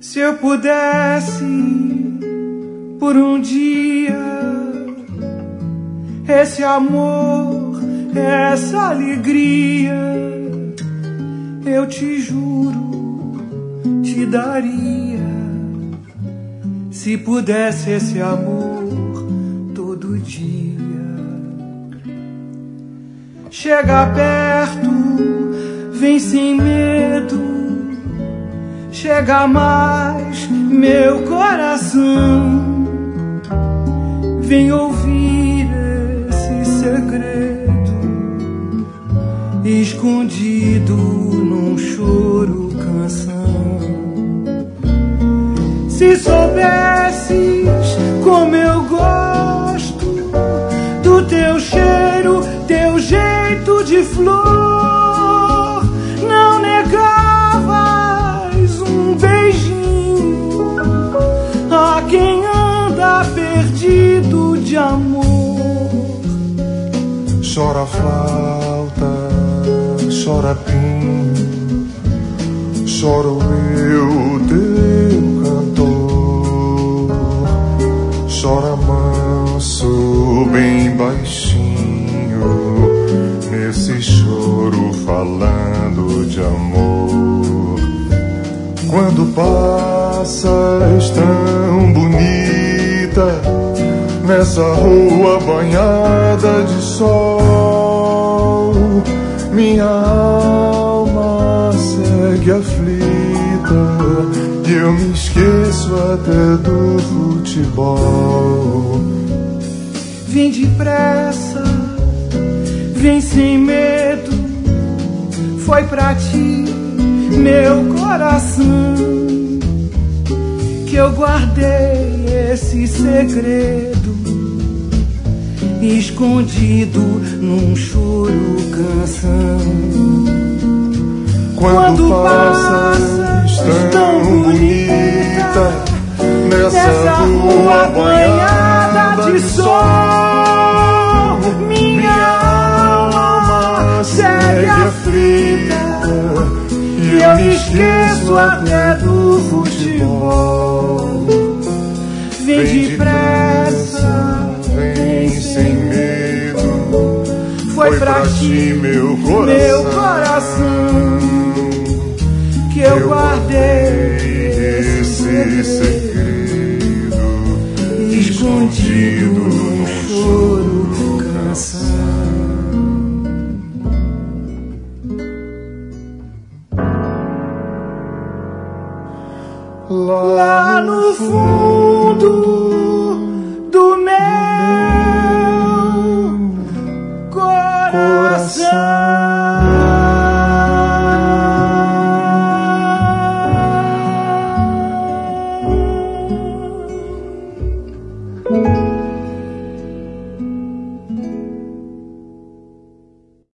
Se eu pudesse, por um dia, esse amor, essa alegria, eu te juro, te daria. Se pudesse esse amor todo dia. Chega perto, vem sem medo, chega mais, meu coração. Vem ouvir esse segredo, escondido num choro canção. Se soubesses como eu gosto do teu cheiro, teu jeito de flor, não negavas um beijinho a quem anda perdido de amor. Chora flauta, chora pinho, choro eu, teu cantor. Chora manso, bem baixinho, nesse choro falando de amor. Quando passas tão bonita nessa rua banhada de sol, minha alma segue aflita e eu me esqueço até do futebol. Vem depressa, vem sem medo, foi pra ti, meu coração, que eu guardei esse segredo, escondido num choro canção. Quando passas tão bonita nessa rua banhada de sol, minha alma segue aflita e eu me esqueço até do futebol. Vem depressa, vem sem medo, foi pra ti, meu coração, que eu guardei esse segredo, escondido no choro canção. Lá no fundo